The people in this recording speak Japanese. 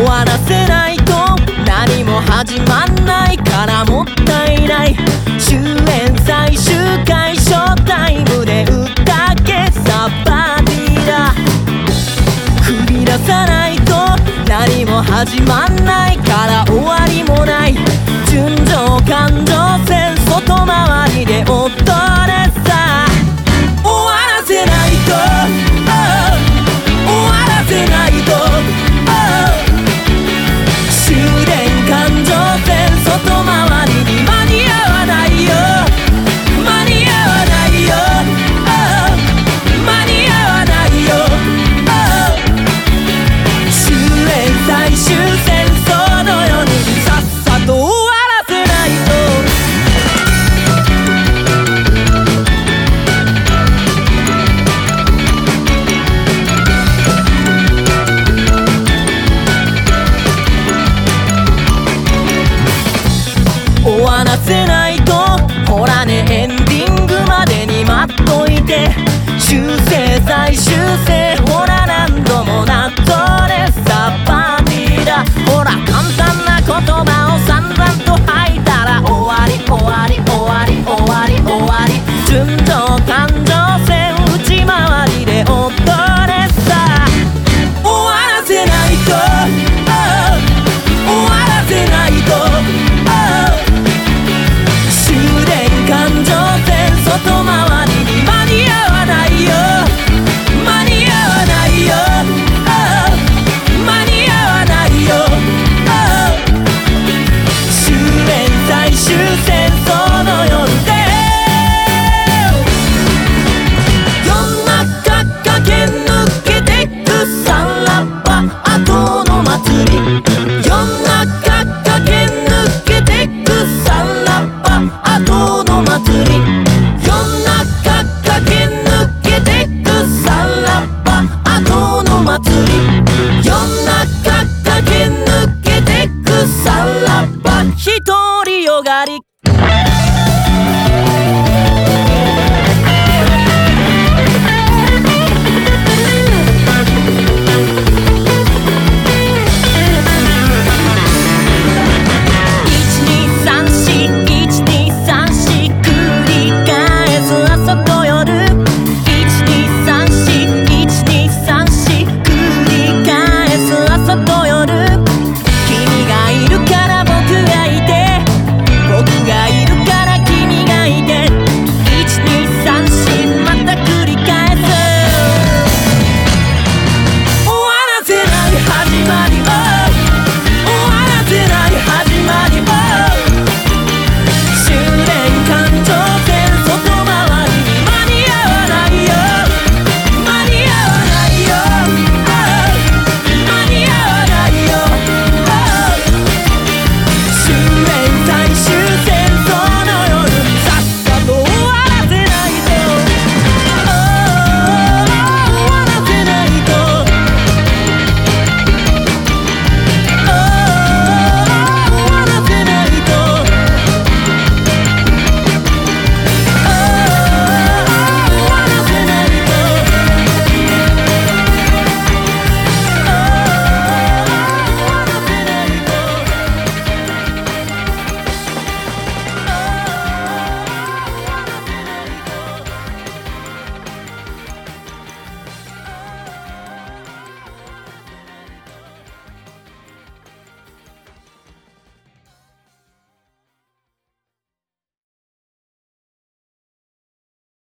わらせないと何も始まんないからもったいない。終演最終回ショータイムで歌けサバディだ。踏み出さないと何も始まんないから終わりもない。純情感情線外回りで踊れさ。終わらせないと、終わらせないと、終電感情線外回りに間に合わないよ、間に合わないよ、間に合わないよ。終演最終戦争のようにさっさと終わらせないと。終わらせないと、ほらねエンディングまでに待っといて。修正再修正、ほら何度もなっとれサバディだ。ほら簡単な言葉を散々と吐いたら終わり終わり終わり終わり終わり。純情感情線内回りで踊れさ。終わらせないと、終わらせないと、終電感情線外回りに間に合わないよ、間に合わないよ、間に合わないよ。終演最終戦争の夜で夜中駆け抜けてくさらば後の祭り。夜中駆け抜けてくさらば後の祭り。夜中駆け抜けてくさらば後の祭り。